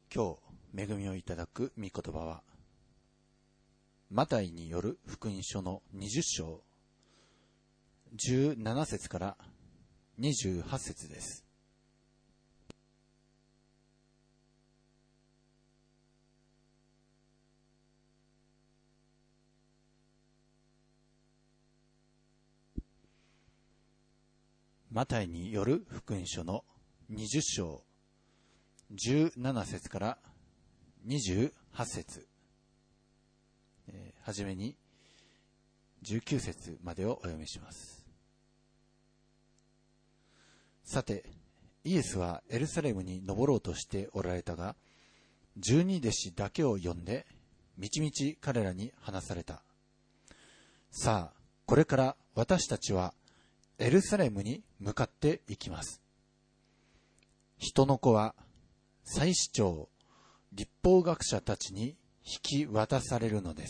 今日恵みをいただく御言葉は、マタイによる福音書の20章17節から28節です。マタイによる福音書の20章17節から28節、はじめに19節までをお読みします。さて、イエスはエルサレムに登ろうとしておられたが、12弟子だけを呼んで、みちみち彼らに話された。さあ、これから私たちはエルサレムに向かっていきます。人の子は祭司長、律法学者たちに引き渡されるのです。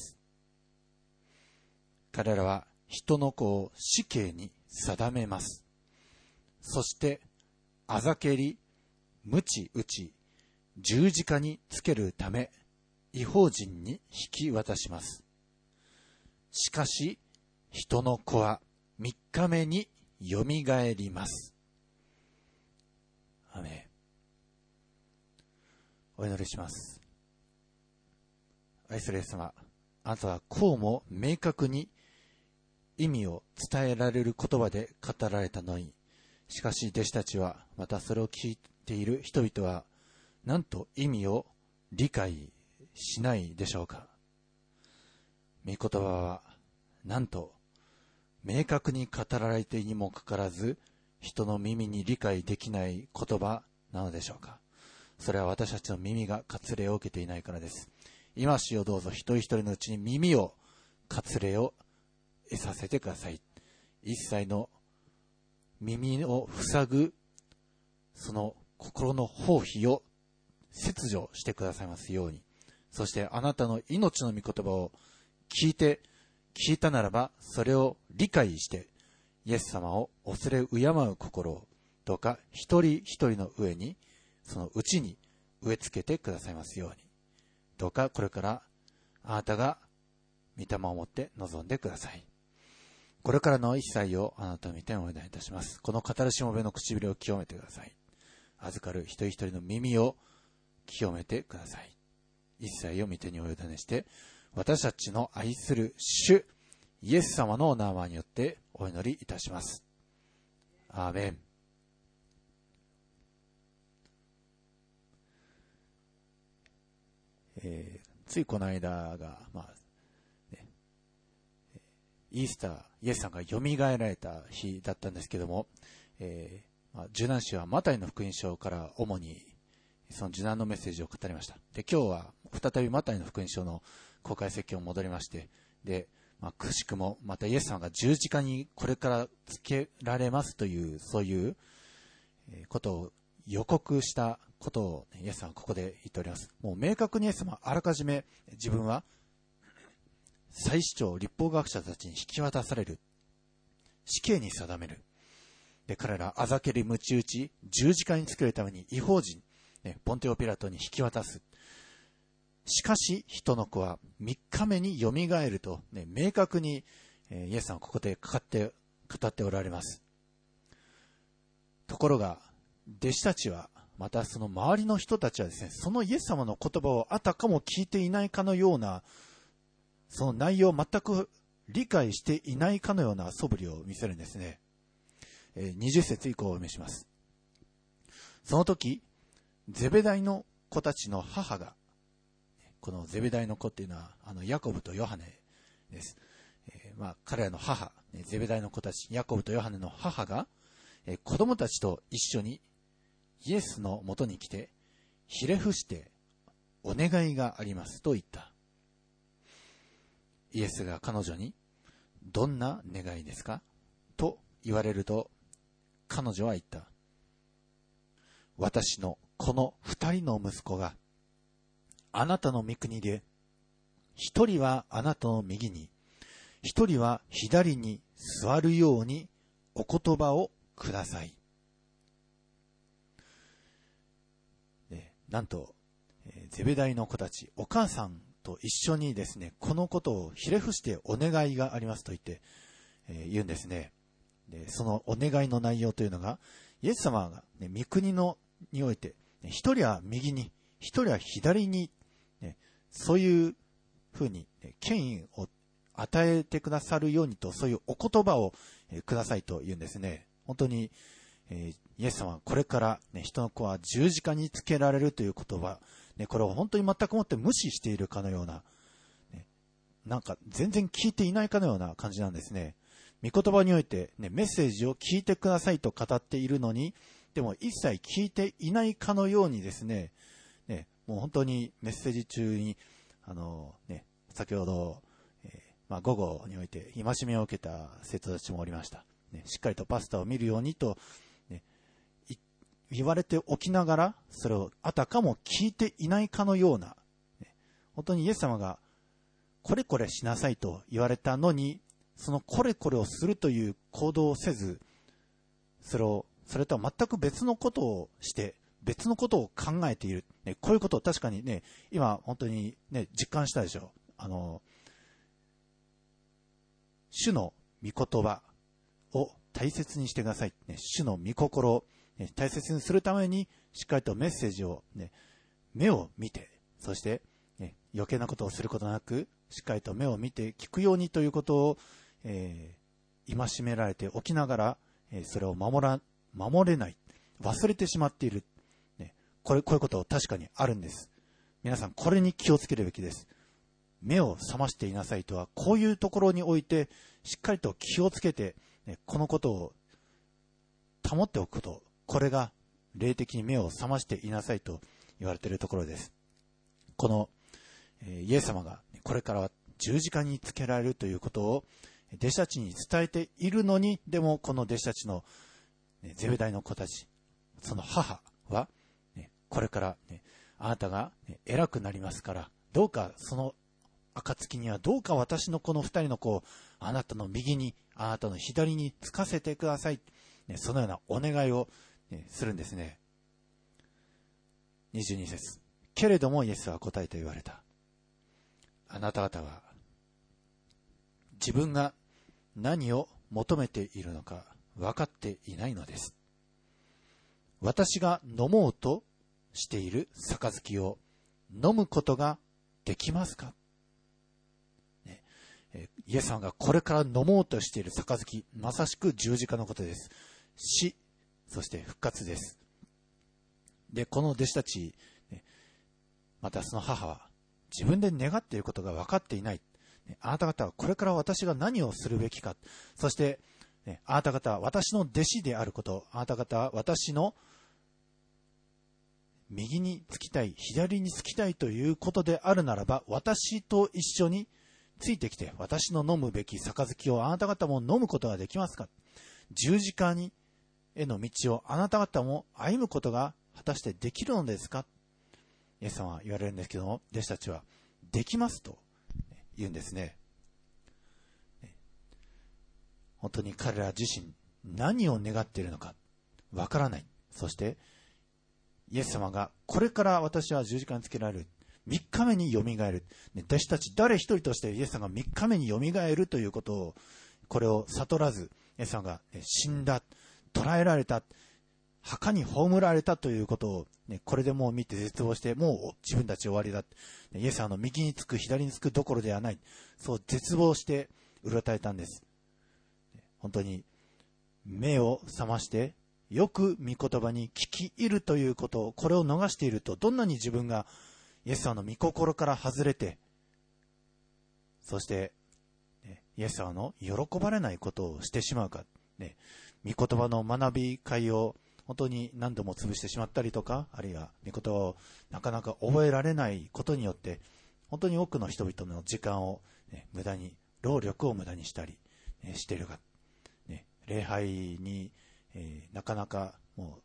彼らは人の子を死刑に定めます。そしてあざけり、鞭打ち、十字架につけるため異邦人に引き渡します。しかし人の子は3日目によみがえります。アメン。お祈りします。愛するイエス様、あなたはこうも明確に意味を伝えられる言葉で語られたのに、しかし弟子たちは、またそれを聞いている人々は、なんと意味を理解しないでしょうか。御言葉はなんと明確に語られてにもかかわらず、人の耳に理解できない言葉なのでしょうか。それは私たちの耳が割礼を受けていないからです。今しよどうぞ一人一人のうちに耳を割礼を得させてください。一切の耳を塞ぐその心の包皮を切除してくださいますように。そしてあなたの命の御言葉を聞いたならばそれを理解してイエス様を恐れ敬う心をどうか一人一人の上にそのうちに植え付けてくださいますように。どうかこれからあなたが御霊を持って臨んでください。これからの一切をあなたの御手にお願いいたします。この語るしもべの唇を清めてください。預かる一人一人の耳を清めてください。一切を御手にお委ねして私たちの愛する主イエス様のお名前によってお祈りいたします。アーメン。ついこの間が、イースター、イエスさんが蘇られた日だったんですけども、受難詩はマタイの福音書から主にその受難のメッセージを語りました。で、今日は再びマタイの福音書の公開説教に戻りまして、で、くしくもまたイエスさんが十字架にこれからつけられますという、そういうことを予告したことをイエスさんはここで言っております。もう明確にイエス様はあらかじめ自分は祭司長、律法学者たちに引き渡される。死刑に定める。で、彼らあざけり鞭打ち、十字架につけるために異邦人、ポンテオピラトに引き渡す。しかし人の子は3日目によみがえると、明確にイエスさんはここで語っておられます。ところが弟子たちはまたその周りの人たちはですね、そのイエス様の言葉をあたかも聞いていないかのような、その内容を全く理解していないかのような素振りを見せるんですね。20節以降をお読みします。その時ゼベダイの子たちの母が、このゼベダイの子っていうのはヤコブとヨハネです。彼らの母、ゼベダイの子たちヤコブとヨハネの母が、子供たちと一緒にイエスのもとに来てひれ伏してお願いがありますと言った。イエスが彼女にどんな願いですかと言われると、彼女は言った。私のこの2人の息子があなたの御国で、一人はあなたの右に、一人は左に座るようにお言葉をください。なんとゼベダイの子たち、お母さんと一緒にですね、このことをひれ伏してお願いがありますと言って、言うんですね。で、そのお願いの内容というのが、イエス様が、ね、御国において、一人は右に、一人は左に、ね、そういうふうに、ね、権威を与えてくださるようにと、そういうお言葉を、くださいと言うんですね。本当に、イエス様はこれから、ね、人の子は十字架につけられるという言葉、ね、これを本当に全くもって無視しているかのような、ね、なんか全然聞いていないかのような感じなんですね。御言葉において、ね、メッセージを聞いてくださいと語っているのに、でも一切聞いていないかのようにですね、もう本当にメッセージ中に、先ほど、午後において戒めを受けた生徒たちもおりました。しっかりとパスタを見るようにと、言われておきながら、それをあたかも聞いていないかのような、本当にイエス様がこれこれしなさいと言われたのに、そのこれこれをするという行動をせず、それとは全く別のことをして、別のことを考えている。こういうことを確かにね、今本当にね、実感したでしょ。主の御言葉を大切にしてください。主の御心を大切にするために、しっかりとメッセージを、目を見て、そして、余計なことをすることなく、しっかりと目を見て聞くようにということを、戒められておきながら、それを守れない、忘れてしまっている、こういうこと確かにあるんです。皆さんこれに気をつけるべきです。目を覚ましていなさいとは、こういうところにおいてしっかりと気をつけて、このことを保っておくこと、これが霊的に目を覚ましていなさいと言われているところです。このイエス様がこれからは十字架につけられるということを弟子たちに伝えているのに、でもこの弟子たちのゼベダイの子たち、その母はこれからあなたが偉くなりますから、どうかその暁にはどうか私のこの二人の子をあなたの右に、あなたの左につかせてください、そのようなお願いをするんですね。22節、けれどもイエスは答えて言われた。あなた方は自分が何を求めているのか分かっていないのです。私が飲もうとしている杯を飲むことができますか。イエス様がこれから飲もうとしている杯、まさしく十字架のことです。死、そして復活です。で、この弟子たち、またその母は自分で願っていることが分かっていない。あなた方はこれから私が何をするべきか。そして、あなた方は私の弟子であること。あなた方は私の右につきたい、左につきたいということであるならば、私と一緒についてきて、私の飲むべき杯をあなた方も飲むことができますか。十字架への道をあなた方も歩むことが果たしてできるのですか。イエス様は言われるんですけども、弟子たちはできますと言うんですね。本当に彼ら自身何を願っているのかわからない。そしてイエス様がこれから私は十字架につけられる、3日目によみがえる、弟子たち誰一人としてイエス様が3日目によみがえるということを、これを悟らず、イエス様が死んだ、捕らえられた、墓に葬られたということを、これでもう見て絶望して、もう自分たち終わりだ、イエス様の右につく左につくどころではない、そう絶望してうろたえたんです。本当に目を覚ましてよく御言葉に聞き入るということ、これを逃していると、どんなに自分がイエス様の御心から外れて、そしてイエス様の喜ばれないことをしてしまうか、御言葉の学び会を本当に何度も潰してしまったりとか、あるいは御言葉をなかなか覚えられないことによって、本当に多くの人々の時間を、無駄に、労力を無駄にしたり、しているが、礼拝に、なかなかもう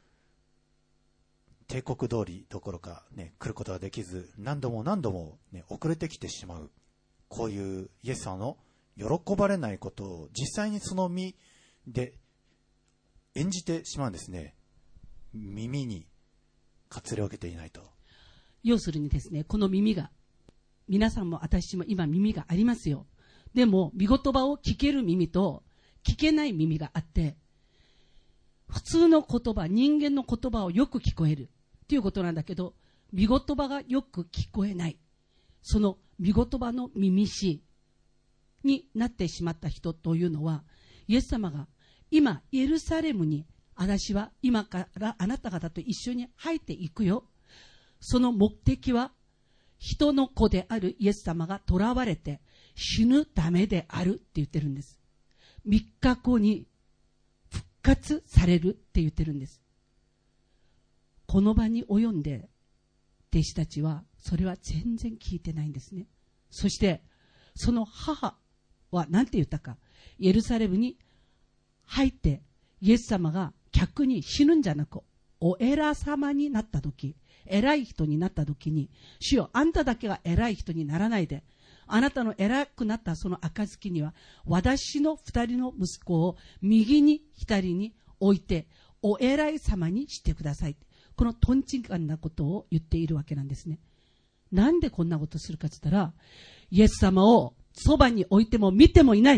帝国通りどころか、来ることができず、何度も何度も、遅れてきてしまう、こういうイエス様の喜ばれないことを実際にその身で演じてしまうんですね。耳に割礼を受けていないと。 要するにですね、この耳が、皆さんも私も今耳がありますよ。でも、御言葉を聞ける耳と聞けない耳があって、普通の言葉、人間の言葉をよく聞こえるということなんだけど、御言葉がよく聞こえない。その御言葉の耳師になってしまった人というのは、イエス様が今エルサレムに、私は今からあなた方と一緒に入っていくよ。その目的は、人の子であるイエス様が囚われて死ぬためであるって言ってるんです。3日後に復活されるって言ってるんです。この場に及んで弟子たちはそれは全然聞いてないんですね。そしてその母は何て言ったか、エルサレムに入ってイエス様が逆に死ぬんじゃなく、お偉様になった時、偉い人になった時に、主よ、あんただけが偉い人にならないで、あなたの偉くなったその暁には、私の2人の息子を右に左に置いてお偉い様にしてください。このとんちんかんなことを言っているわけなんですね。なんでこんなことするかと言ったら、イエス様をそばに置いても見てもいない、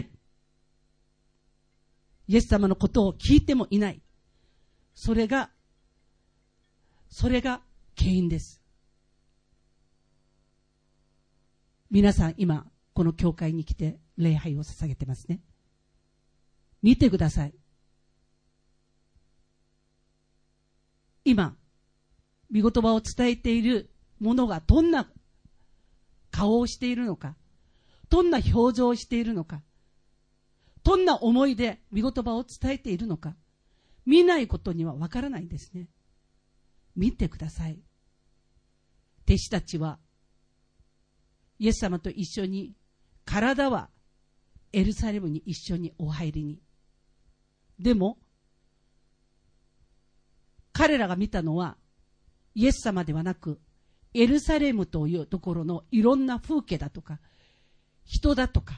イエス様のことを聞いてもいない、それが原因です。皆さん今この教会に来て礼拝を捧げてますね。見てください。今御言葉を伝えている者がどんな顔をしているのか、どんな表情をしているのか、どんな思いで御言葉を伝えているのか、見ないことにはわからないんですね。見てください。弟子たちはイエス様と一緒に、体はエルサレムに一緒にお入りに。でも彼らが見たのはイエス様ではなく、エルサレムというところのいろんな風景だとか人だとか、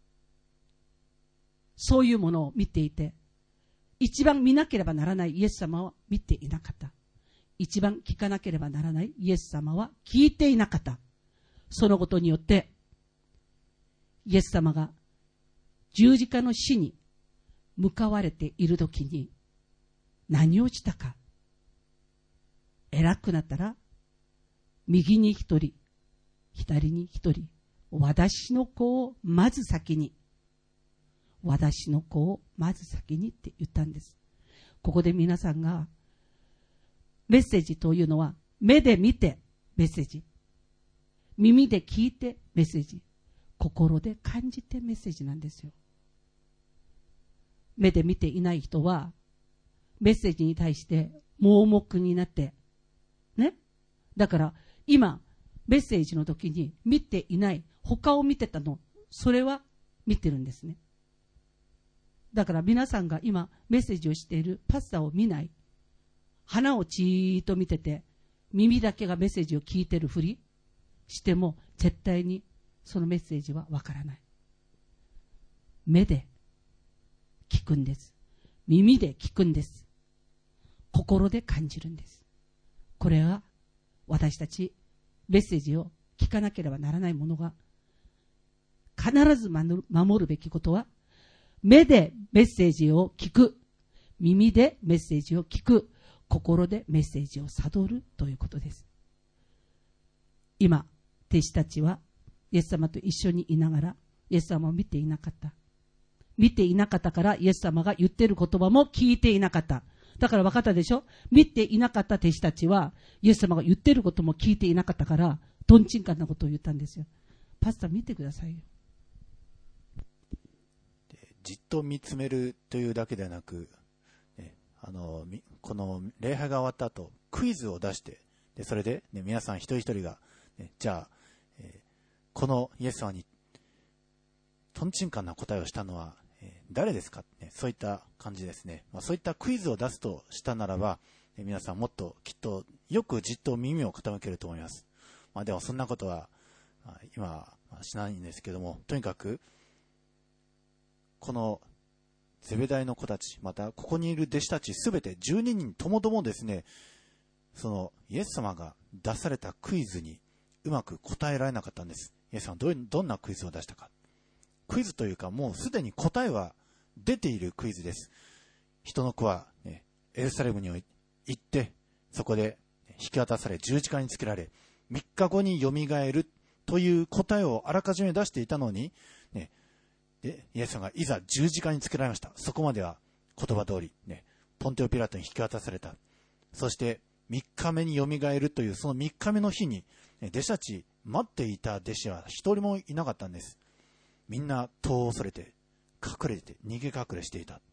そういうものを見ていて、一番見なければならないイエス様は見ていなかった。一番聞かなければならないイエス様は聞いていなかった。そのことによってイエス様が十字架の死に向かわれているときに何をしたか。偉くなったら右に一人、左に一人、私の子をまず先に、私の子をまず先にって言ったんです。ここで皆さんが、メッセージというのは目で見てメッセージ、耳で聞いてメッセージ、心で感じてメッセージなんですよ。目で見ていない人はメッセージに対して盲目になってね。だから今メッセージの時に見ていない、他を見てたの、それは見てるんですね。だから皆さんが今メッセージをしているパスタを見ない、花をじーっと見てて耳だけがメッセージを聞いてるふりしても絶対にそのメッセージはわからない。目で聞くんです。耳で聞くんです。心で感じるんです。これは私たちメッセージを聞かなければならないものが、必ず守るべきことは、目でメッセージを聞く、耳でメッセージを聞く、心でメッセージを悟るということです。今弟子たちはイエス様と一緒にいながらイエス様を見ていなかった。見ていなかったからイエス様が言っている言葉も聞いていなかった。だから分かったでしょ。見ていなかった弟子たちはイエス様が言っていることも聞いていなかったから、とんちんかんなことを言ったんですよ。パスタ見てくださいよ。 じっと見つめるというだけではなく、この礼拝が終わった後クイズを出して、それで、皆さん一人一人が、じゃあ、このイエス様にとんちんかんな答えをしたのは、誰ですか、そういった感じですね。そういったクイズを出すとしたならば、皆さんもっときっとよくじっと耳を傾けると思います。でもそんなことは今しないんですけども、とにかくこのゼベダイの子たち、またここにいる弟子たちすべて12人ともどもですね、 そのイエス様が出されたクイズにうまく答えられなかったんです。イエス様はどんなクイズを出したか。クイズというか、もうすでに答えは出ているクイズです。人の子は、エルサレムに行って、そこで引き渡され十字架につけられ、3日後によみがえるという答えをあらかじめ出していたのに、でイエス様がいざ十字架につけられました。そこまでは言葉通り、ポンテオピラトに引き渡された。そして3日目によみがえるというその3日目の日に、弟子たち、待っていた弟子は一人もいなかったんです。みんな戸を恐れて、隠れて、逃げ隠れしていた。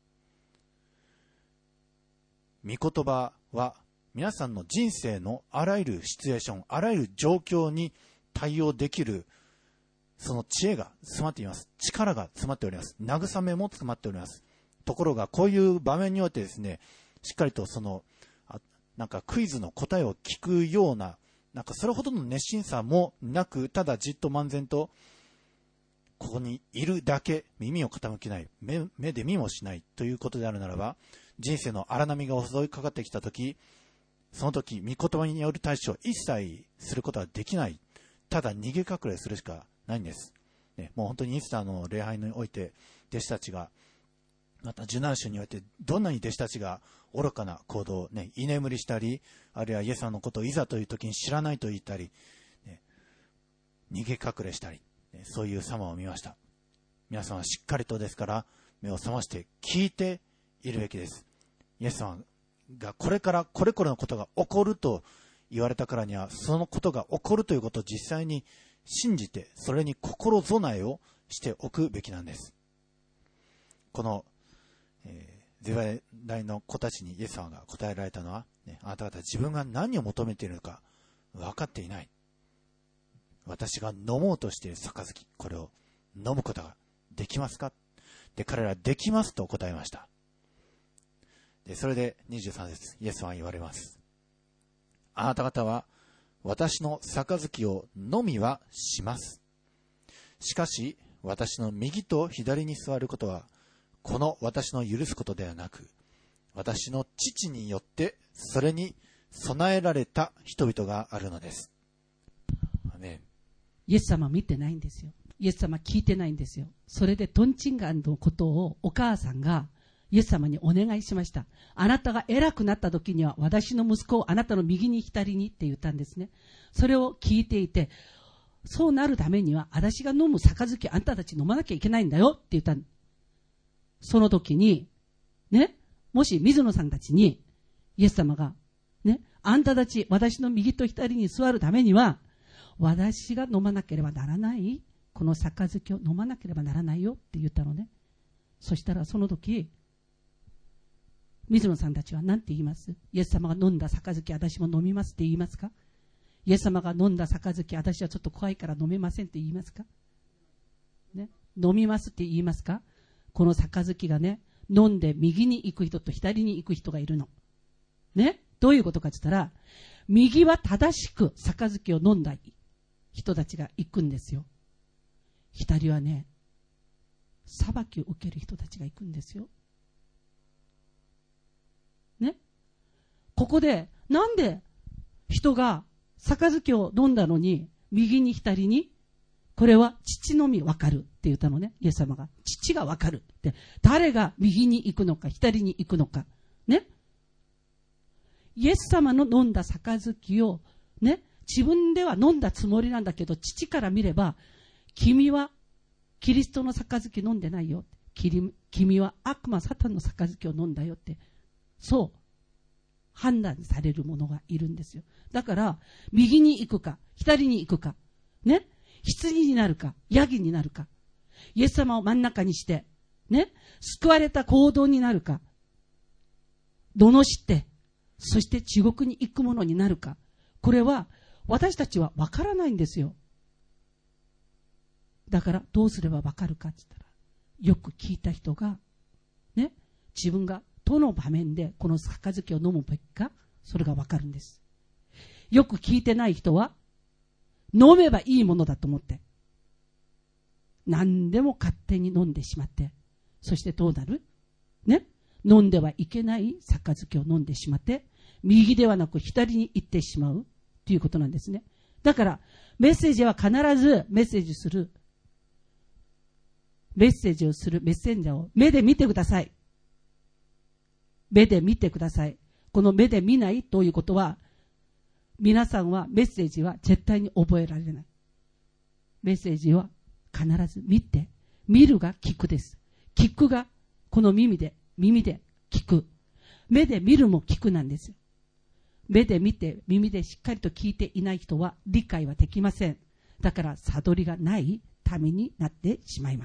御言葉は皆さんの人生のあらゆるシチュエーション、あらゆる状況に対応できる、その知恵が詰まっています。力が詰まっております。慰めも詰まっております。ところがこういう場面においてですね、しっかりとそのなんかクイズの答えを聞くような、なんかそれほどの熱心さもなく、ただじっと漫然とここにいるだけ、耳を傾けない、目で見もしないということであるならば、人生の荒波が襲いかかってきたとき、その時、御言葉による対処を一切することはできない。ただ逃げ隠れするしかないんです。もう本当にイースターの礼拝において、弟子たちが、また受難週において、どんなに弟子たちが愚かな行動を、居眠りしたり、あるいはイエス様のことをいざという時に知らないと言ったり、逃げ隠れしたり、そういう様を見ました。皆さんはしっかりとですから目を覚まして聞いているべきです。イエス様がこれからこれこれのことが起こると言われたからには、そのことが起こるということを実際に信じて、それに心備えをしておくべきなんです。この、ゼバダイの子たちにイエス様が答えられたのは、あなた方自分が何を求めているのか分かっていない。私が飲もうとしている杯、これを飲むことができますか。で、彼らできますと答えました。で、それで23節、イエスは言われます。あなた方は私の杯を飲みはします。しかし私の右と左に座ることは、この私の許すことではなく、私の父によってそれに備えられた人々があるのです。アメン。 イエス様見てないんですよ。イエス様聞いてないんですよ。それでトンチンガンのことをお母さんがイエス様にお願いしました。あなたが偉くなった時には私の息子をあなたの右に左にって言ったんですね。それを聞いていて、そうなるためには私が飲む杯あんたたち飲まなきゃいけないんだよって言った。その時にね、もし水野さんたちにイエス様がね、あんたたち私の右と左に座るためには私が飲まなければならない、この杯を飲まなければならないよって言ったのね。そしたらその時水野さんたちは何て言います？イエス様が飲んだ杯私も飲みますって言いますか？イエス様が飲んだ杯私はちょっと怖いから飲めませんって言いますか？ね、飲みますって言いますか？この杯がね、飲んで右に行く人と左に行く人がいるのね。どういうことかって言ったら、右は正しく杯を飲んだ人たちが行くんですよ。左はね、裁きを受ける人たちが行くんですよね。ここでなんで人が杯を飲んだのに右に左に、これは父のみ分かるって言ったのね。イエス様が父が分かるって、誰が右に行くのか左に行くのかね。イエス様の飲んだ杯をね、自分では飲んだつもりなんだけど、父から見れば君はキリストの杯飲んでないよ、君は悪魔サタンの杯を飲んだよって、そう判断される者がいるんですよ。だから右に行くか左に行くかね、羊になるかヤギになるか、イエス様を真ん中にしてね、救われた行動になるか、罵ってそして地獄に行くものになるか、これは私たちは分からないんですよ。だからどうすれば分かるかって言ったら、よく聞いた人がね、自分がどの場面でこの杯を飲むべきか、それが分かるんです。よく聞いてない人は飲めばいいものだと思って何でも勝手に飲んでしまって、そしてどうなるね、飲んではいけない杯を飲んでしまって右ではなく左に行ってしまうということなんですね。だからメッセージは必ずメッセージをするメッセンジャーを目で見てください。目で見てください。この目で見ないということは、皆さんはメッセージは絶対に覚えられない。メッセージは必ず見て、見るが聞くです。聞くがこの耳で聞く。目で見るも聞くなんですよ。目で見て耳でしっかりと聞いていない人は理解はできません。だから悟りがない民になってしまいます。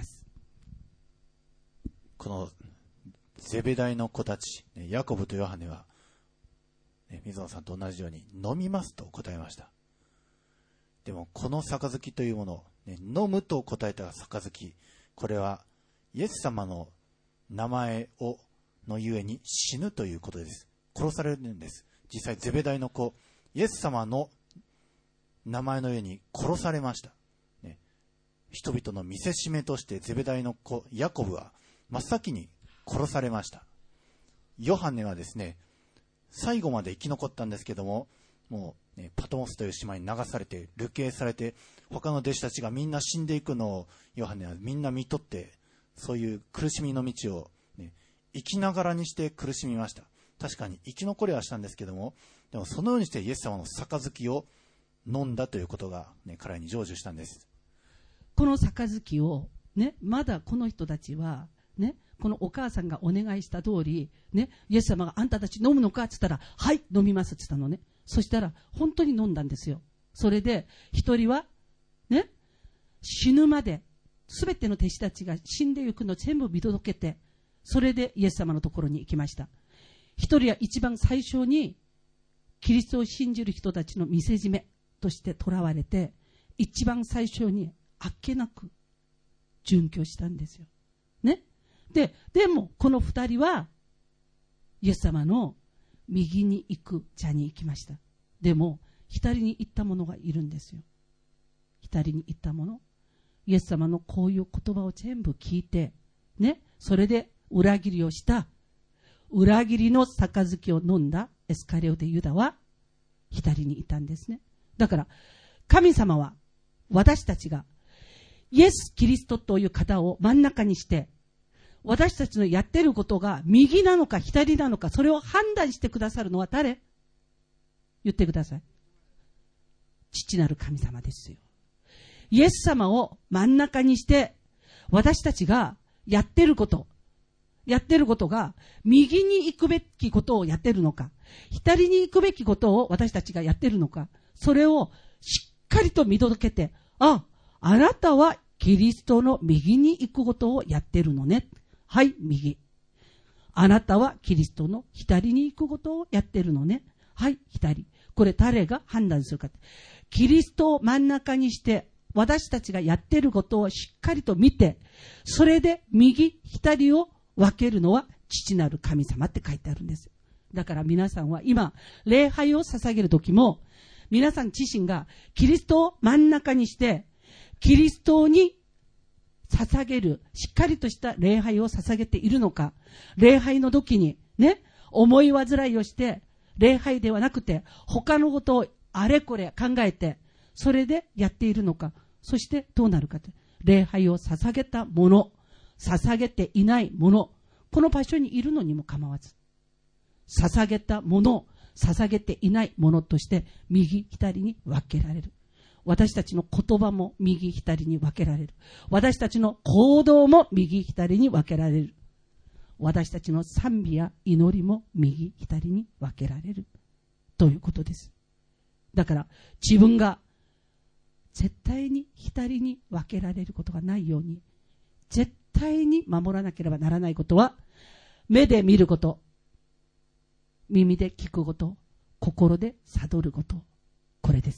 このゼベダイの子たち、ヤコブとヨハネは、水野さんと同じように飲みますと答えました。でもこの杯というもの、飲むと答えた杯、これはイエス様の名前のゆえに死ぬということです。殺されるんです。実際ゼベダイの子、イエス様の名前のゆえに殺されました。人々の見せしめとしてゼベダイの子ヤコブは真っ先に殺されました。ヨハネはですね、最後まで生き残ったんですけども、もう、パトモスという島に流されて流刑されて、他の弟子たちがみんな死んでいくのをヨハネはみんな見とって、そういう苦しみの道を、生きながらにして苦しみました。確かに生き残りはしたんですけども、でもそのようにしてイエス様の杯を飲んだということが、彼に成就したんです。 この杯を、まだこの人たちは、このお母さんがお願いした通り、イエス様があんたたち飲むのかって言ったら、はい、飲みますって言ったのね。そしたら、本当に飲んだんですよ。それで、一人は、死ぬまで、すべての弟子たちが死んでいくのを全部見届けて、それでイエス様のところに行きました。一人は一番最初に、キリストを信じる人たちの見せ締めとして囚われて、一番最初にあっけなく殉教したんですよ。でもこの二人はイエス様の右に行く茶に行きました。でも左に行った者がいるんですよ。左に行った者、イエス様のこういう言葉を全部聞いてそれで裏切りをした裏切りの杯を飲んだエスカリオテユダは左にいたんですね。だから神様は私たちがイエス・キリストという方を真ん中にして、私たちのやっていることが右なのか左なのか、それを判断してくださるのは誰？言ってください。父なる神様ですよ。イエス様を真ん中にして、私たちがやっていることが右に行くべきことをやっているのか、左に行くべきことを私たちがやっているのか、それをしっかりと見届けて、あなたはキリストの右に行くことをやってるのね。はい、右。あなたはキリストの左に行くことをやってるのね。はい、左。これ誰が判断するか。キリストを真ん中にして、私たちがやってることをしっかりと見て、それで右、左を分けるのは父なる神様って書いてあるんです。だから皆さんは今、礼拝を捧げるときも、皆さん自身がキリストを真ん中にして、キリストに捧げる、しっかりとした礼拝を捧げているのか、礼拝の時に思い煩いをして、礼拝ではなくて、他のことをあれこれ考えて、それでやっているのか、そしてどうなるかと。礼拝を捧げたもの、捧げていないもの、この場所にいるのにも構わず、捧げたもの、捧げていないものとして、右、左に分けられる。私たちの言葉も右左に分けられる。私たちの行動も右左に分けられる。私たちの賛美や祈りも右左に分けられるということです。だから自分が絶対に左に分けられることがないように、絶対に守らなければならないことは、目で見ること、耳で聞くこと、心で悟ること、これです。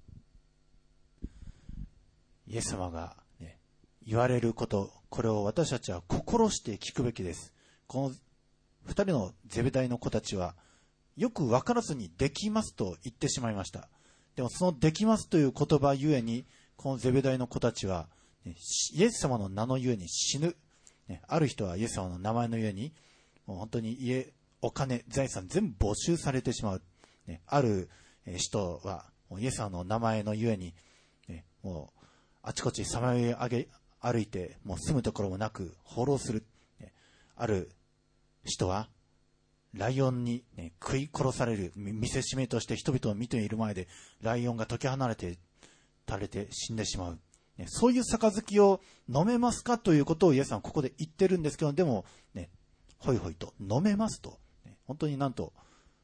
イエス様が、言われること、これを私たちは心して聞くべきです。この二人のゼベダイの子たちはよく分からずにできますと言ってしまいました。でもそのできますという言葉ゆえに、このゼベダイの子たちはイエス様の名のゆえに死ぬ。ある人はイエス様の名前のゆえにもう本当に家お金、財産全部没収されてしまう。ある人は、イエス様の名前のゆえに、もうあちこちさまよい歩いて、もう住むところもなく放浪する。ある人は、ライオンに、食い殺される。見せしめとして人々を見ている前で、ライオンが解き放たれて、垂れて死んでしまう。そういう杯を飲めますかということをイエスさんはここで言ってるんですけど、でも、ほいほいと飲めますと。本当になんと、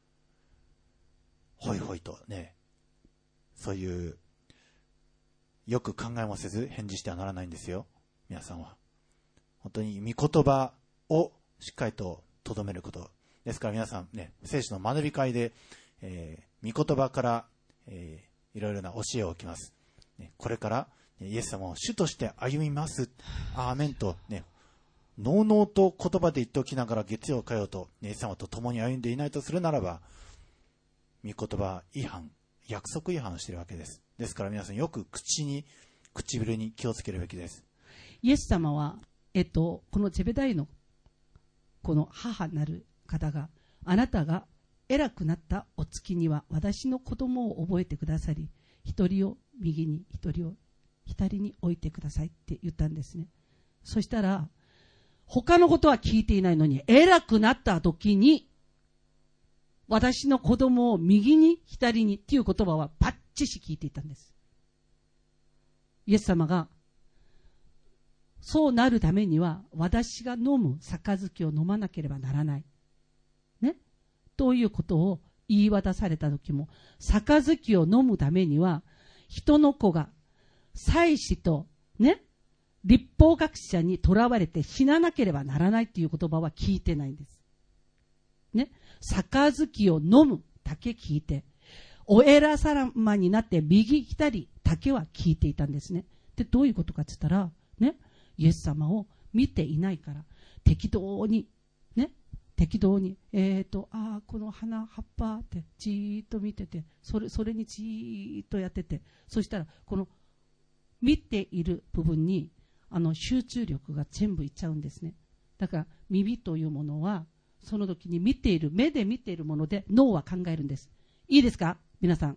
ほいほいとね、そういう、よく考えもせず返事してはならないんですよ。皆さんは。本当に御言葉をしっかりと留めること。ですから皆さんね、聖書の学び会で、御言葉から、いろいろな教えを受けます。これからイエス様を主として歩みます。アーメンとね、のうのうと言葉で言っておきながら月曜火曜とイエス様と共に歩んでいないとするならば、御言葉違反、約束違反をしているわけです。ですから皆さんよく唇に気をつけるべきです。 イエス様は、このゼベダイのこの母なる方が、あなたが偉くなったお月には私の子供を覚えてくださり、一人を右に一人を左に置いてくださいって言ったんですね。そしたら他のことは聞いていないのに、偉くなった時に私の子供を右に左にっていう言葉はバッチシ聞いていたんです。イエス様がそうなるためには私が飲む杯を飲まなければならないね、ということを言い渡された時も、杯を飲むためには人の子が祭司とね、律法学者にとらわれて死ななければならないという言葉は聞いてないんですね。杯を飲むだけ聞いて、お偉様になって右左だけは聞いていたんですね。で、どういうことかって言ったらね、イエス様を見ていないから適当にこの花葉っぱってじーっと見てて、それにじーっとやってて、そしたらこの見ている部分に集中力が全部いっちゃうんですね。だから耳というものはその時に目で見ているもので脳は考えるんです。いいですか皆さん。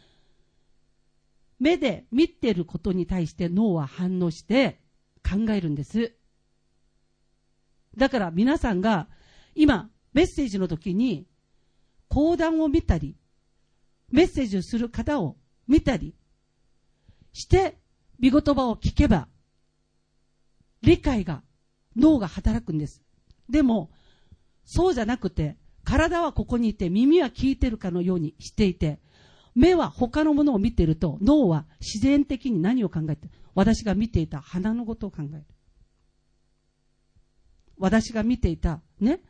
目で見ていることに対して脳は反応して考えるんです。だから皆さんが今メッセージの時に講談を見たりメッセージをする方を見たりして御言葉を聞けば理解が脳が働くんです。でもそうじゃなくて、体はここにいて耳は聞いてるかのようにしていて、目は他のものを見ていると脳は自然的に何を考えて、私が見ていた花のことを考える。私が見ていたね、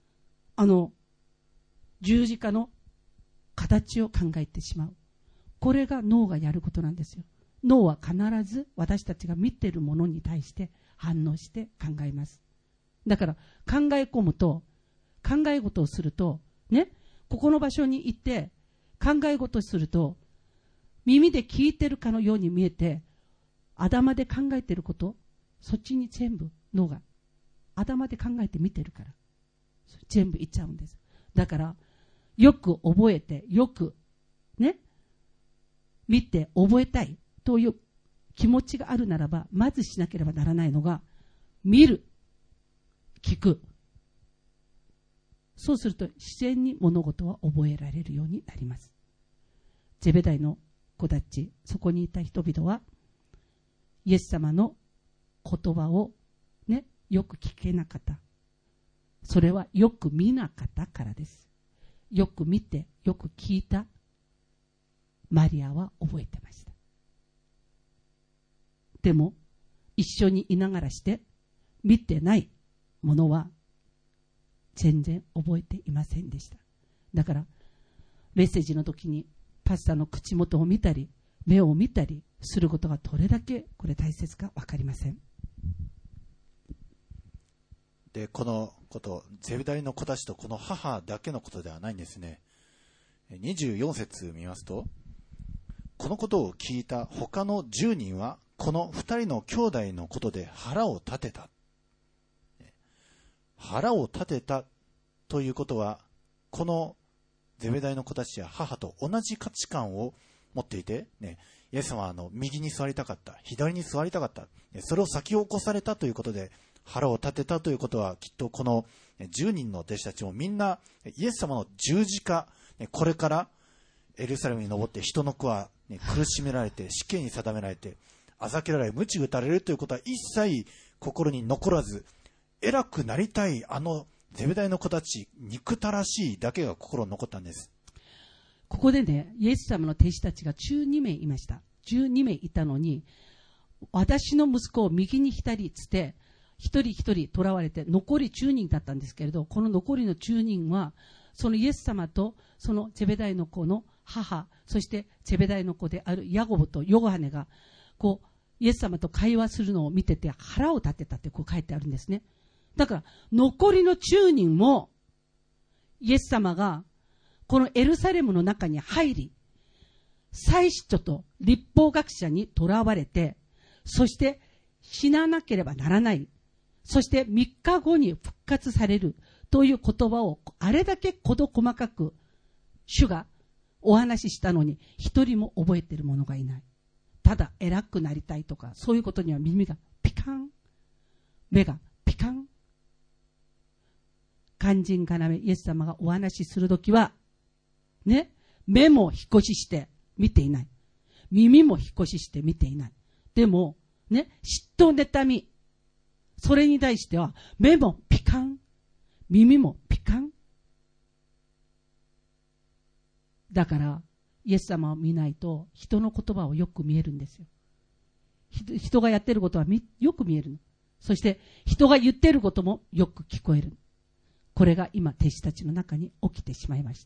十字架の形を考えてしまう。これが脳がやることなんですよ。脳は必ず私たちが見ているものに対して反応して考えます。だから考え込むと、考え事をするとね、ここの場所に行って考え事をすると耳で聞いてるかのように見えて、頭で考えてること、そっちに全部脳が頭で考えて見てるから全部いっちゃうんです。だからよく覚えて、よくね見て覚えたいという気持ちがあるならば、まずしなければならないのが見る、聞く。そうすると自然に物事は覚えられるようになります。ゼベダイの子たち、そこにいた人々はイエス様の言葉をね、よく聞けなかった。それはよく見なかったからです。よく見て、よく聞いたマリアは覚えてました。でも一緒にいながらして見てないものは全然覚えていませんでした。だからメッセージの時にパスタの口元を見たり目を見たりすることがどれだけこれ大切か分かりません。 で、このこと、ゼベダイの子たちとこの母だけのことではないんですね。24節見ますと、このことを聞いた他の10人はこの2人の兄弟のことで腹を立てた。腹を立てたということは、このゼベダイの子たちや母と同じ価値観を持っていて、ね、イエス様は右に座りたかった、左に座りたかった、それを先を起こされたということで腹を立てたということは、きっとこの10人の弟子たちもみんなイエス様の十字架、これからエルサレムに登って人の子は苦しめられて死刑に定められてあざけられ鞭打たれるということは一切心に残らず、偉くなりたいゼベダイの子たち憎たらしいだけが心に残ったんです。 ここでね、イエス様の弟子たちが12名いました。12名いたのに、私の息子を右に左つって一人一人囚われて残り10人だったんですけれど、この残りの10人はそのイエス様とそのゼベダイの子の母、そしてゼベダイの子であるヤコブとヨハネがこうイエス様と会話するのを見てて腹を立てたってこう書いてあるんですね。だから残りの10人もイエス様がこのエルサレムの中に入り、祭司長と律法学者に囚われて、そして死ななければならない、そして3日後に復活されるという言葉をあれだけ事細かく主がお話ししたのに一人も覚えている者がいない。ただ偉くなりたいとかそういうことには耳がピカン、目がピカン。肝心要イエス様がお話しするときはね、目も引っ越しして見ていない、耳も引っ越しして見ていない。でもね、嫉妬妬み、それに対しては目もピカン、耳もピカン。だからイエス様を見ないと人の言葉をよく見えるんですよ。人がやってることはよく見えるの。そして人が言ってることもよく聞こえる。これが今弟子たちの中に起きてしまいました。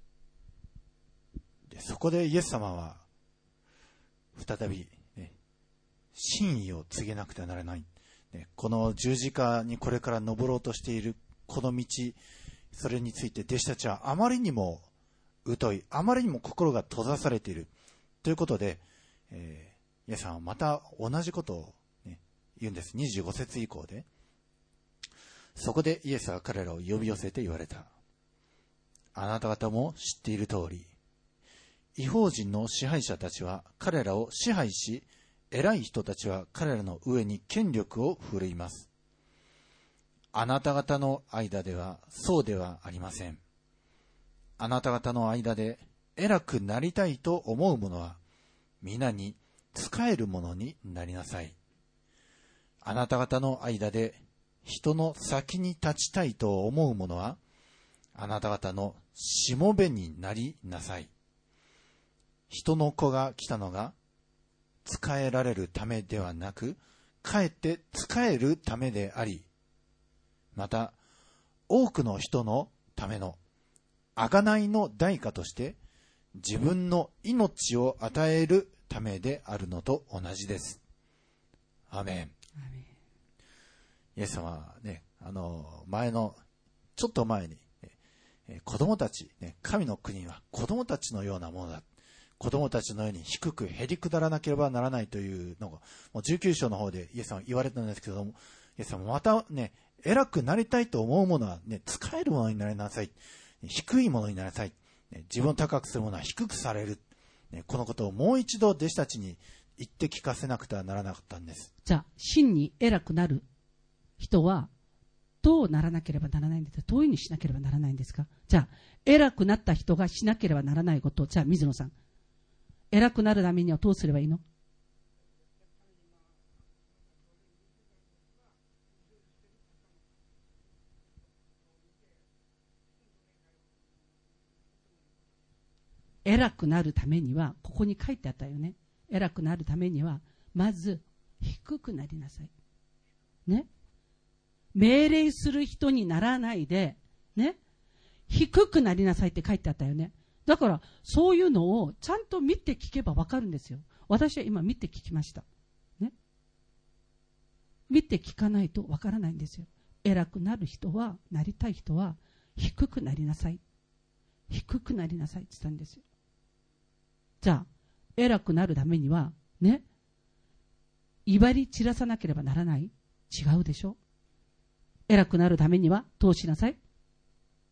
でそこでイエス様は再び、真意を告げなくてはならない。この十字架にこれから登ろうとしているこの道、それについて弟子たちはあまりにも疎い、あまりにも心が閉ざされているということで、イエス様はまた同じことを、言うんです。25節以降で、そこでイエスは彼らを呼び寄せて言われた。あなた方も知っている通り、異邦人の支配者たちは彼らを支配し、偉い人たちは彼らの上に権力を振るいます。あなた方の間ではそうではありません。あなた方の間で偉くなりたいと思う者は皆に仕える者になりなさい。あなた方の間で人の先に立ちたいと思う者はあなた方のしもべになりなさい。人の子が来たのが仕えられるためではなく、かえって仕えるためであり、また多くの人のための贖いの代価として自分の命を与えるためであるのと同じです。アーメン。イエス様はね、ちょっと前に、子供たち、神の国は子供たちのようなものだ。子供たちのように低くへりくだらなければならないというのが、もう19章の方でイエス様は言われたんですけども、イエス様またね、偉くなりたいと思うものはね、仕えるものになりなさい。低いものになりなさい。自分を高くするものは低くされる。このことをもう一度弟子たちに言って聞かせなくてはならなかったんです。 じゃあ、真に偉くなる人はどうならなければならないんですか？どういうふうにしなければならないんですか？じゃあ、偉くなった人がしなければならないこと、じゃあ水野さん、偉くなるためにはどうすればいいの？偉くなるためには、ここに書いてあったよね。偉くなるためには、まず低くなりなさい。ね。命令する人にならないで、ね。低くなりなさいって書いてあったよね。だから、そういうのをちゃんと見て聞けばわかるんですよ。私は今見て聞きました。ね。見て聞かないとわからないんですよ。偉くなる人は、なりたい人は、低くなりなさい。低くなりなさいって言ったんですよ。じゃあ、偉くなるためには、ね、威張り散らさなければならない？違うでしょ？偉くなるためにはどうしなさい？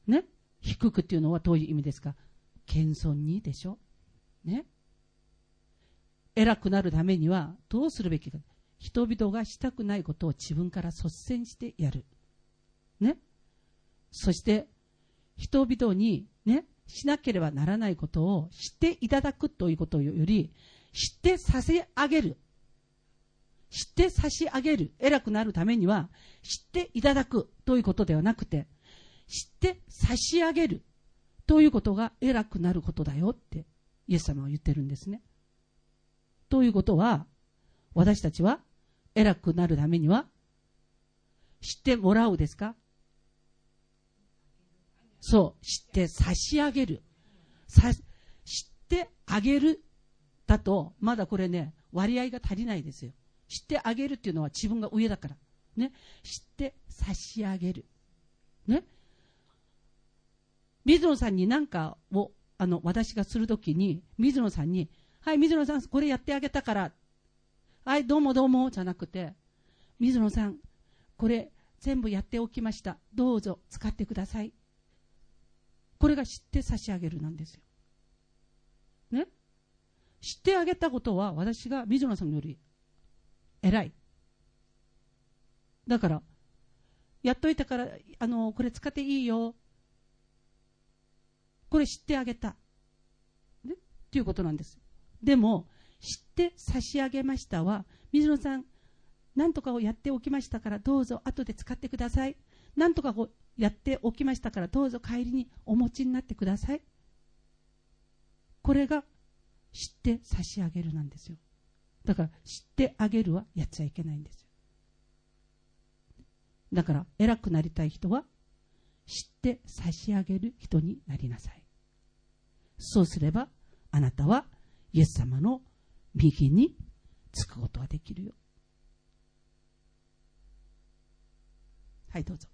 ね。低くっていうのはどういう意味ですか？謙遜にでしょ。ね。偉くなるためにはどうするべきか。人々がしたくないことを自分から率先してやる。ね。そして、人々にね、しなければならないことを知っていただくということより、知って差し上げる。知って差し上げる。偉くなるためには、知っていただくということではなくて、知って差し上げるということが偉くなることだよってイエス様は言ってるんですね。ということは、私たちは偉くなるためには知ってもらうですか？そう、知って差し上げる。知ってあげるだと、まだこれね、割合が足りないですよ。知ってあげるっていうのは自分が上だから。ね。知って差し上げる。ね。水野さんに何かを、私がするときに、水野さんに、はい、水野さん、これやってあげたから、はい、どうもどうも、じゃなくて、水野さん、これ全部やっておきました。どうぞ使ってください。これが知って差し上げるなんですよ。ね。知ってあげたことは、私が水野さんより偉い。だから、やっといたから、これ使っていいよ。これ知ってあげた。ね。っていうことなんです。でも、知って差し上げましたは、水野さん、何とかをやっておきましたから、どうぞ後で使ってください。何とかをやっておきましたから、どうぞ帰りにお持ちになってください。これが知って差し上げるなんですよ。だから、知ってあげるはやっちゃいけないんですよ。だから、偉くなりたい人は、知って差し上げる人になりなさい。そうすれば、あなたはイエス様の右につくことができるよ。はい、どうぞ。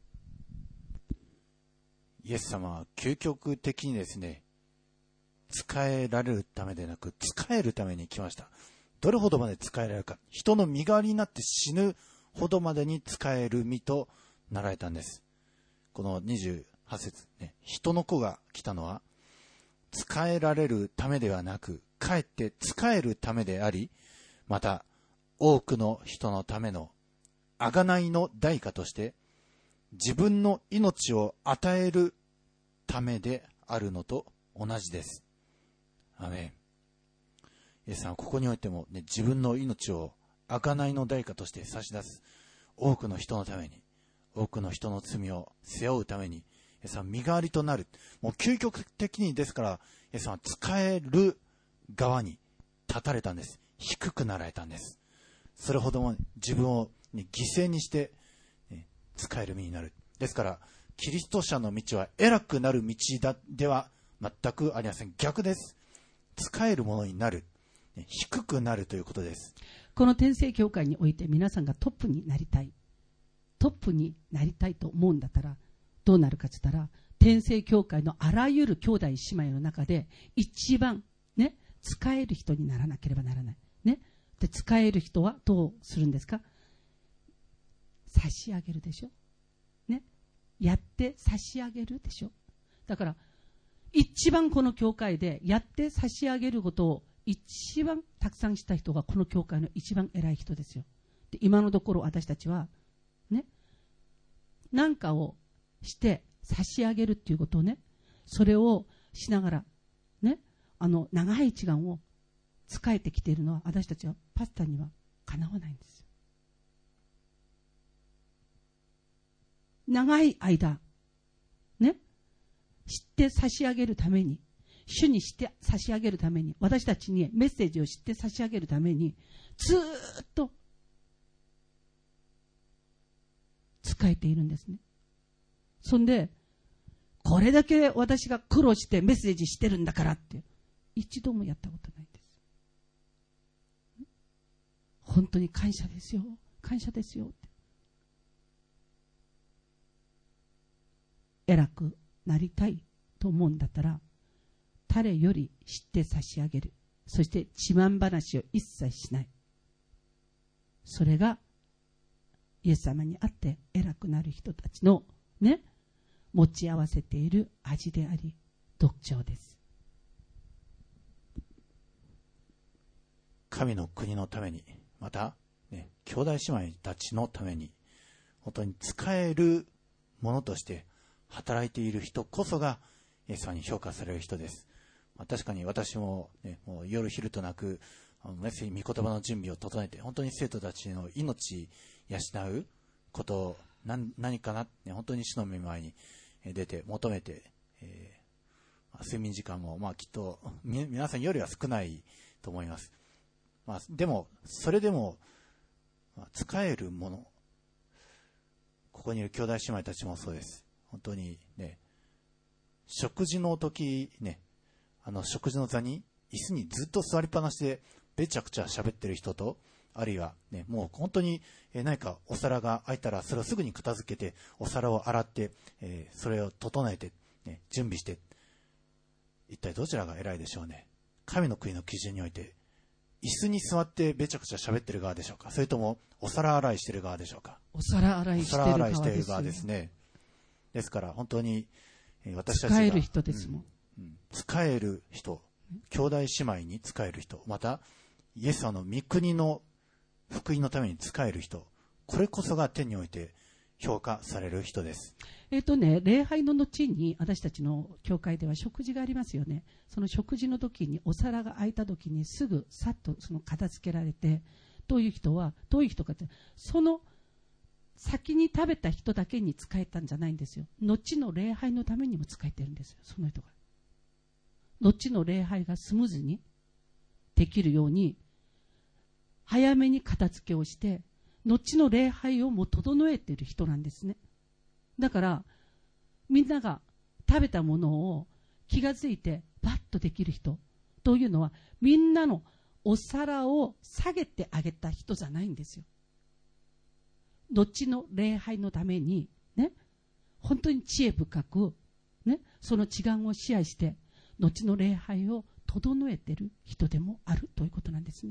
イエス様は究極的にですね、使えられるためでなく、使えるために来ました。どれほどまで使えられるか。人の身代わりになって死ぬほどまでに使える身となられたんです。この28節、ね、人の子が来たのは、使えられるためではなく、かえって使えるためであり、また多くの人のための贖いの代価として、自分の命を与えるためであるのと同じです。アメン。イエスさんはここにおいても、ね、自分の命を贖いの代価として差し出す。多くの人のために、多くの人の罪を背負うために、イエスさんは身代わりとなる。もう究極的にですから、イエスさんは使える側に立たれたんです。低くなられたんです。それほども自分を、ね、犠牲にして、ね、使える身になる。ですから、キリスト者の道は偉くなる道では全くありません。逆です。使えるものになる。低くなるということです。 この天聖教会において皆さんがトップになりたい。トップになりたいと思うんだったら、どうなるかと言ったら、天聖教会のあらゆる兄弟姉妹の中で、一番、ね、使える人にならなければならない。ね。で、使える人はどうするんですか？差し上げるでしょ。ね。やって差し上げるでしょ。だから、一番この教会でやって差し上げることを一番たくさんした人がこの教会の一番偉い人ですよ。で、今のところ私たちは、ね、何かをして差し上げるっていうことをね、それをしながら、ね、長い時間を使えてきているのは、私たちはパスタにはかなわないんですよ。長い間、ね、知って差し上げるために、主にして差し上げるために、私たちにメッセージを知って差し上げるために、ずーっと使えているんですね。そんで、これだけ私が苦労してメッセージしてるんだからって、一度もやったことないんです。本当に感謝ですよ。感謝ですよって。偉くなりたいと思うんだったら、誰より知って差し上げる。そして自慢話を一切しない。それがイエス様にあって偉くなる人たちのね、 持ち合わせている味であり、特徴です。 神の国のために、また、ね、兄弟姉妹たちのために、本当に使えるものとして働いている人こそが、イエス様に評価される人です。確かに私も、ね、もう夜昼となく、メッセージ、御言葉の準備を整えて、本当に生徒たちの命養うことを何かな、ね、本当に主の御前に出て求めて、睡眠時間も、きっと皆さんよりは少ないと思います。でもそれでも、使えるもの、ここにいる兄弟姉妹たちもそうです。本当にね、食事の時ね、食事の座に椅子にずっと座りっぱなしでべちゃくちゃ喋ってる人と、あるいはね、もう本当に何かお皿が空いたらそれをすぐに片付けてお皿を洗って、それを整えて、ね、準備して、一体どちらが偉いでしょうね。神の国の基準において椅子に座ってべちゃくちゃ喋ってる側でしょうか、それともお皿洗いしてる側でしょうか。 お皿洗いしてる側ですね。ですから本当に私たちが使える人ですもん。 使える人、兄弟姉妹に使える人、またイエス様の御国の福音のために使える人、これこそが天において評価される人です。 礼拝の後に私たちの教会では食事がありますよね。その食事の時にお皿が空いた時にすぐさっとその片付けられて、どういう人かって、その先に食べた人だけに使えたんじゃないんですよ。後の礼拝のためにも使えてるんですよ、その人が。後の礼拝がスムーズにできるように早めに片付けをして、後の礼拝をもう整えている人なんですね。だからみんなが食べたものを気がついてバッとできる人というのは、みんなのお皿を下げてあげた人じゃないんですよ。後の礼拝のためにね、本当に知恵深くね、その時間を支配して後の礼拝を整えている人でもあるということなんですね。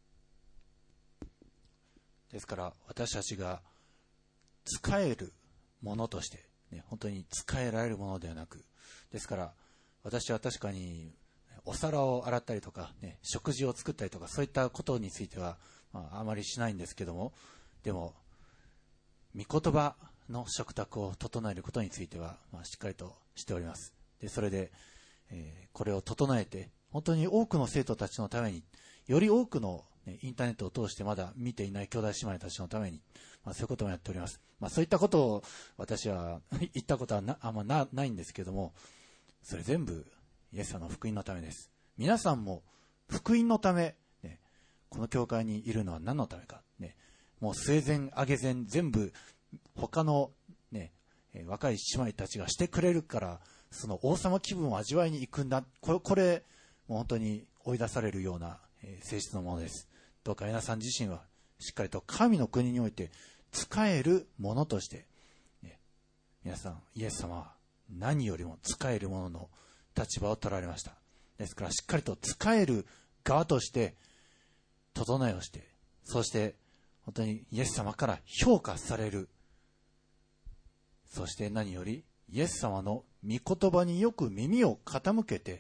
ですから私たちが使えるものとして、ね、本当に使えられるものではなく、ですから私は確かにお皿を洗ったりとか、ね、食事を作ったりとか、そういったことについては、あまりしないんですけども、でも御言葉の食卓を整えることについては、しっかりとしております。でそれで、これを整えて本当に多くの生徒たちのために、より多くのインターネットを通してまだ見ていない兄弟姉妹たちのために、そういうこともやっております。そういったことを私は言ったことはあんまないんですけども、それ全部イエス様の福音のためです。皆さんも福音のため、ね、この教会にいるのは何のためか、ね、もう生前あげ前全部他の、ね、若い姉妹たちがしてくれるから、その王様気分を味わいに行くんだ、これもう本当に追い出されるような性質のものです。どうか皆さん自身はしっかりと神の国において使えるものとして、ね、皆さんイエス様は何よりも使えるものの立場を取られました。ですからしっかりと使える側として整えをして、そして本当にイエス様から評価される、そして何よりイエス様の御言葉によく耳を傾けて、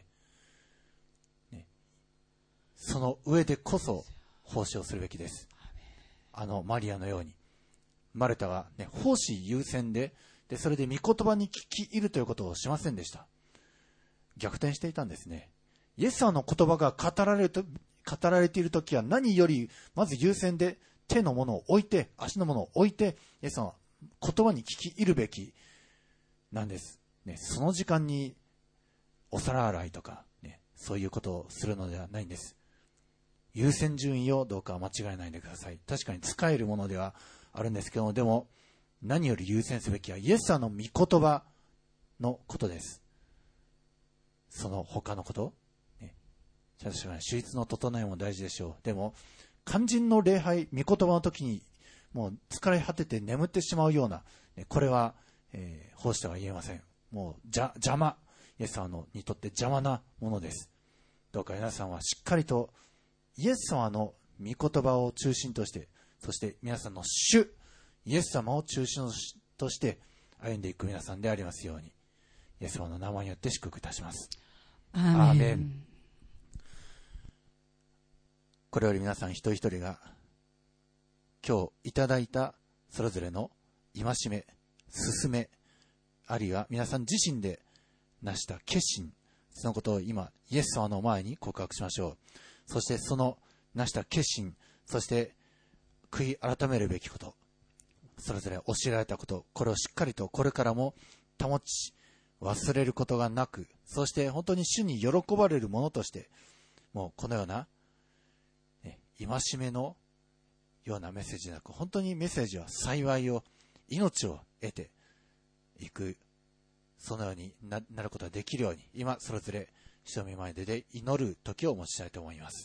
その上でこそ奉仕をするべきです。マリアのようにマルタは、奉仕優先で、それで御言葉に聞き入るということをしませんでした。逆転していたんですね。イエス様の言葉が語られているときは何よりまず優先で、手のものを置いて足のものを置いてイエス様は言葉に聞き入るべきなんです、その時間にお皿洗いとか、そういうことをするのではないんです。優先順位をどうか間違えないでください。確かに使えるものではあるんですけども、でも何より優先すべきはイエス様の御言葉のことです。その他のこと、確かに手術の整えも大事でしょう。でも肝心の礼拝、御言葉の時にもう疲れ果てて眠ってしまうような、これは、奉仕とは言えません。もう邪魔、イエス様にとって邪魔なものです。どうか皆さんはしっかりとイエス様の御言葉を中心として、そして皆さんの主イエス様を中心として歩んでいく皆さんでありますように、イエス様の名前によって祝福いたします。 アーメン。 これより皆さん一人一人が今日いただいたそれぞれの戒め、勧め、あるいは皆さん自身で成した決心、そのことを今イエス様の前に告白しましょう。そしてその成した決心、そして悔い改めるべきこと、それぞれ教えられたこと、これをしっかりとこれからも保ち、忘れることがなく、そして本当に主に喜ばれるものとして、もうこのような、戒めのようなメッセージじゃなく、本当にメッセージは幸いを、命を得ていく、そのように なることができるように、今それぞれ主の御前で祈る時を持ちたいと思います。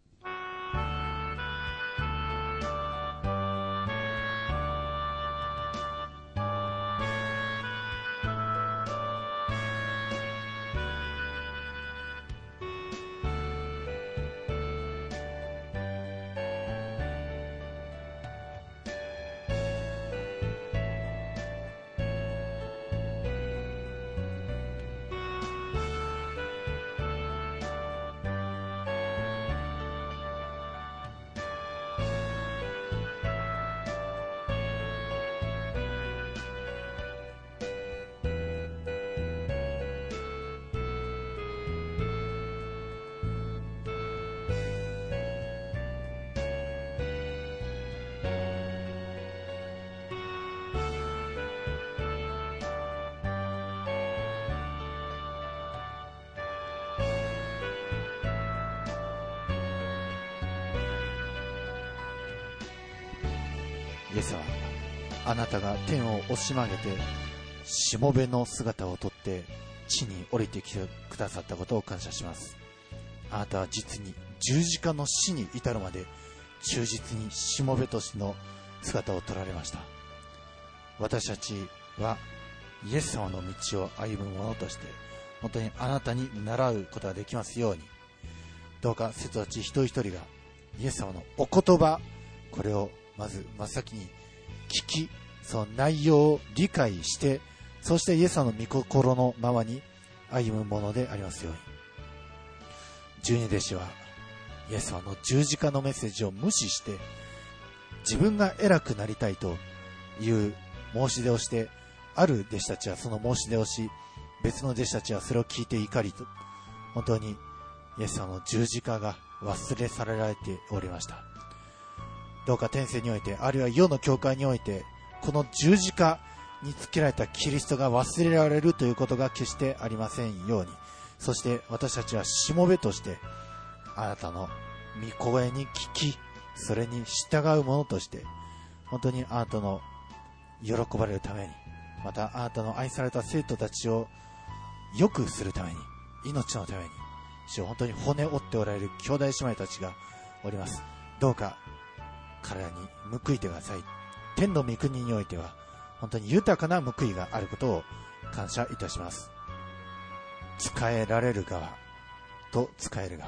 イエスはあなたが天を押し曲げてしもべの姿をとって地に降りてきてくださったことを感謝します。あなたは実に十字架の死に至るまで忠実にしもべとしての姿を取られました。私たちはイエス様の道を歩む者として本当にあなたに習うことができますように、どうか生徒たち一人一人がイエス様のお言葉、これをまず真っ先に聞き、その内容を理解して、そしてイエス様の御心のままに歩むものでありますように。十二弟子はイエス様の十字架のメッセージを無視して自分が偉くなりたいという申し出をして、ある弟子たちはその申し出をし、別の弟子たちはそれを聞いて怒りと、本当にイエス様の十字架が忘れ去られておりました。どうか天性において、あるいは世の教会において、この十字架につけられたキリストが忘れられるということが決してありませんように、そして私たちはしもべとしてあなたの御声に聞き、それに従うものとして、本当にあなたの喜ばれるために、またあなたの愛された生徒たちを良くするために、命のために、本当に骨折っておられる兄弟姉妹たちがおります。どうか彼らに報いてください。天の御国においては本当に豊かな報いがあることを感謝いたします。仕えられる側と仕える側、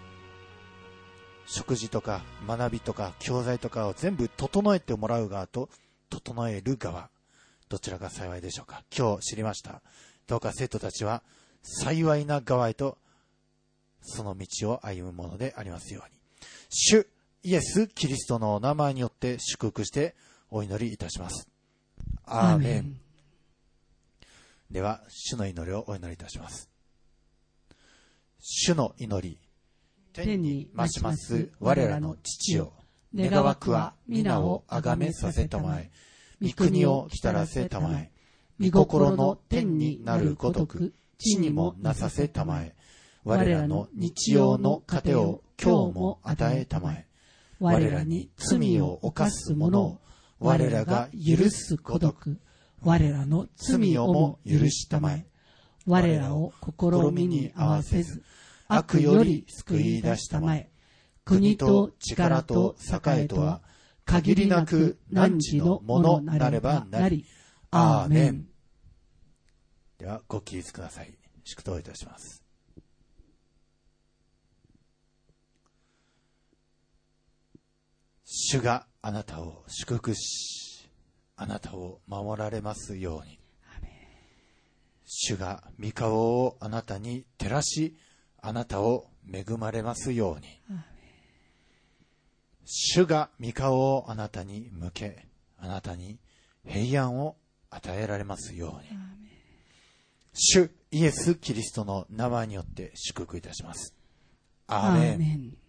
食事とか学びとか教材とかを全部整えてもらう側と整える側、どちらが幸いでしょうか。今日知りました。どうか生徒たちは幸いな側へとその道を歩むものでありますように。主イエス・キリストのお名前によって祝福してお祈りいたします。アーメン。では主の祈りをお祈りいたします。主の祈り、天に増します我らの父よ、願わくは皆をあがめさせたまえ、御国を来たらせたまえ、御心の天になるごとく地にもなさせたまえ、我らの日曜の糧を今日も与えたまえ、我らに罪を犯す者を我らが許すごとく我らの罪をも許したまえ、我らを試みに合わせず悪より救い出したまえ、国と力と栄とは限りなく汝のものなればなり。アーメン。ではご起立ください。祝祷いたします。主があなたを祝福しあなたを守られますように。主が御顔をあなたに照らし、あなたを恵まれますように。主が御顔をあなたに向け、あなたに平安を与えられますように。主イエス・キリストの名前によって祝福いたします。アーメン。